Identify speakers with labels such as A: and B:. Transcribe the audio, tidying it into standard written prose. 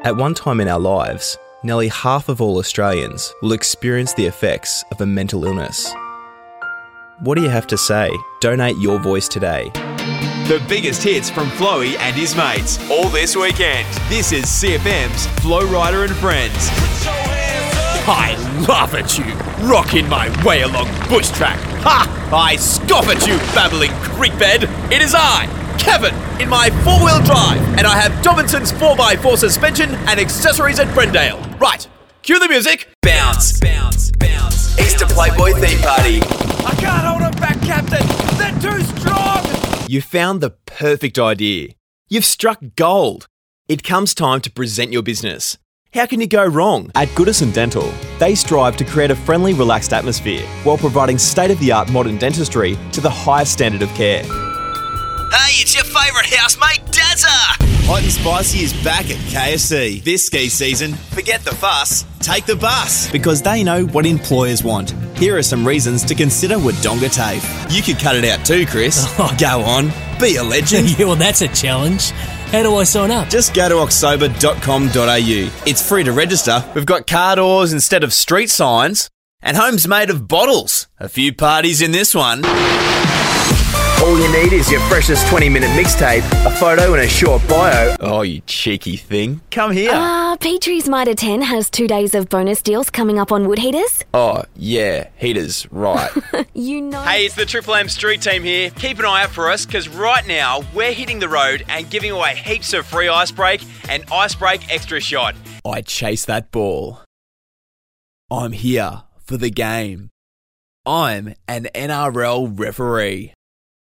A: At one time in our lives, nearly half of all Australians will experience the effects of a mental illness. What do you have to say? Donate your voice today.
B: The biggest hits from Flowey and his mates, all this weekend. This is CFM's Flow Rider and Friends.
C: I laugh at you, rocking my way along bush track. Ha! I scoff at you, babbling creekbed. It is I, Kevin, in my four-wheel drive, and I have Dobinson's 4x4 suspension and accessories at Brendale. Right, cue the music.
B: Bounce, bounce, bounce. Easter Playboy theme party.
C: I can't hold it back, Captain. They're too strong.
A: You found the perfect idea. You've struck gold. It comes time to present your business. How can you go wrong? At Goodison Dental, they strive to create a friendly, relaxed atmosphere while providing state-of-the-art modern dentistry to the highest standard of care.
B: Hey, it's your favourite housemate, Dazza! Hot and Spicy is back at KFC. This ski season, forget the fuss, take the bus. Because they know what employers want. Here are some reasons to consider Wodonga TAFE. You could cut it out too, Chris. Go on, be a legend.
D: Yeah, well, that's a challenge. How do I sign up?
B: Just go to oxober.com.au. It's free to register. We've got car doors instead of street signs. And home's made of bottles. A few parties in this one.
A: All you need is your freshest 20-minute mixtape, a photo and a short bio.
B: Oh, you cheeky thing. Come here.
E: Petrie's Mitre 10 has 2 days of bonus deals coming up on wood heaters.
B: Oh, yeah, heaters, right.
E: You know...
C: Hey, it's the Triple M Street Team here. Keep an eye out for us, because right now, we're hitting the road and giving away heaps of free ice break and ice break extra shot.
B: I chase that ball. I'm here for the game. I'm an NRL referee.